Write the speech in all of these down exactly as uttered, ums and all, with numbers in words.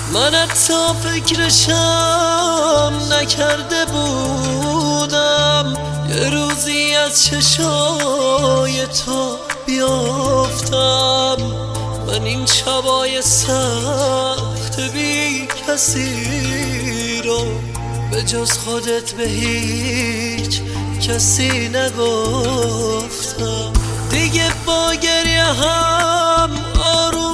من حتی فکرشم نکرده بودم یه روزی از چشای تو بیافتم. من این شبای سخت بی کسی رو به جز خودت به هیچ کسی نگفتم. دیگه با گریه هم آروم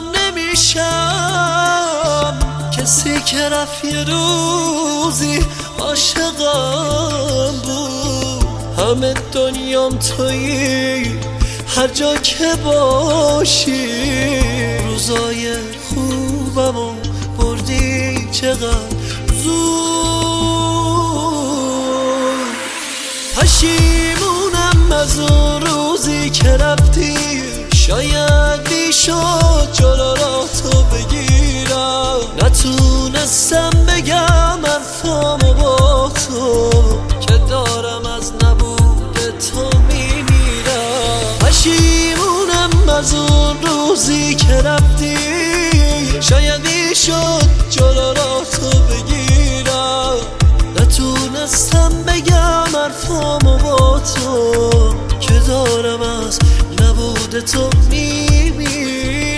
نمیشم، کسی که رفت یه روزی عاشقم بود. همه دنیام تویی، هر جا که باشی روزای خوبمو بردی چقدر زود. پشیمونم از اون روزی که رفتی، شاید میشد جلو را تو بگیرم. نتونستم بگم حرفامو با تو که دارم از نبود تو میمیرم. پشیمونم از اون روزی که رفتی، شاید میشد جلو را تو بگیرم. نتونستم بگم حرفامو با تو که دارم از نبود تو میمیرم.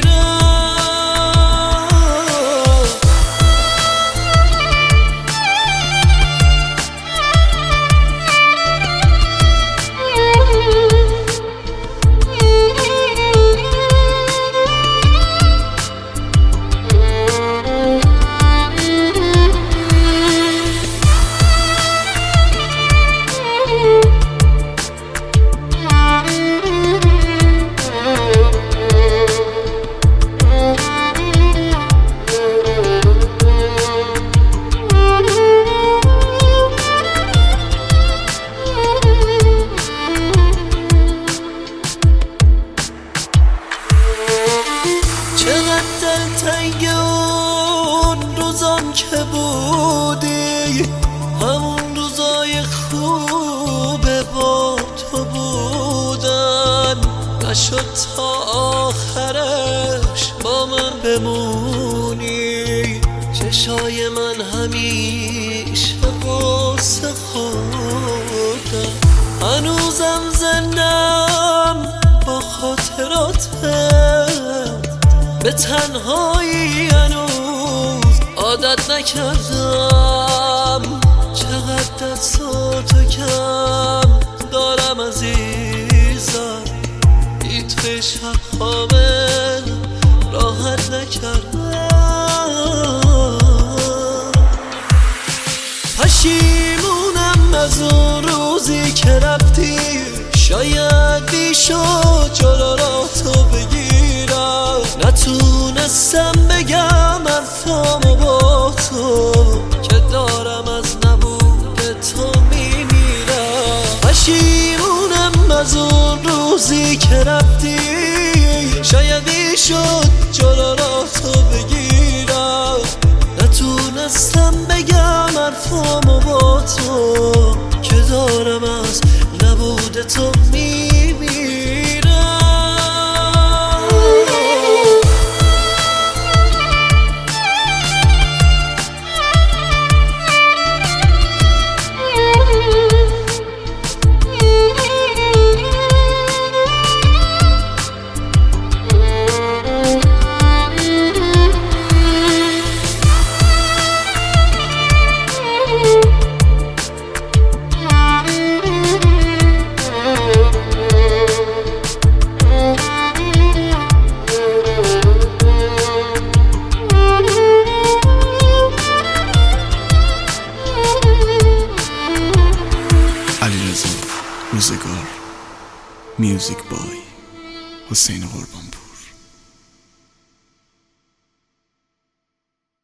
تنگ اون روزام که بودی، همون روزای خوب با تو بودن. نشد تا آخرش با من بمونی، چشای من همیشه قصه خوردن. هنوزم زندم با خاطراتم، به تنهایی هنوز عادت نکردم. چقدر دستاتو کم دارم عزیزم، بی توی شب خوابه راحت نکردم. پشیمونم از اون روزی که رفتی، شاید میشد جلو را تو بگیرم. نتونستم بگم حرفامو با تو که دارم از نبود تو میمیرم. پشیمونم از اون روزی که رفتی، شاید میشد جلو را تو بگیرم. نتونستم بگم حرفامو با تو که دارم از نبود تو میمیرم. روزگار میوزیک بای حسین قربانپور.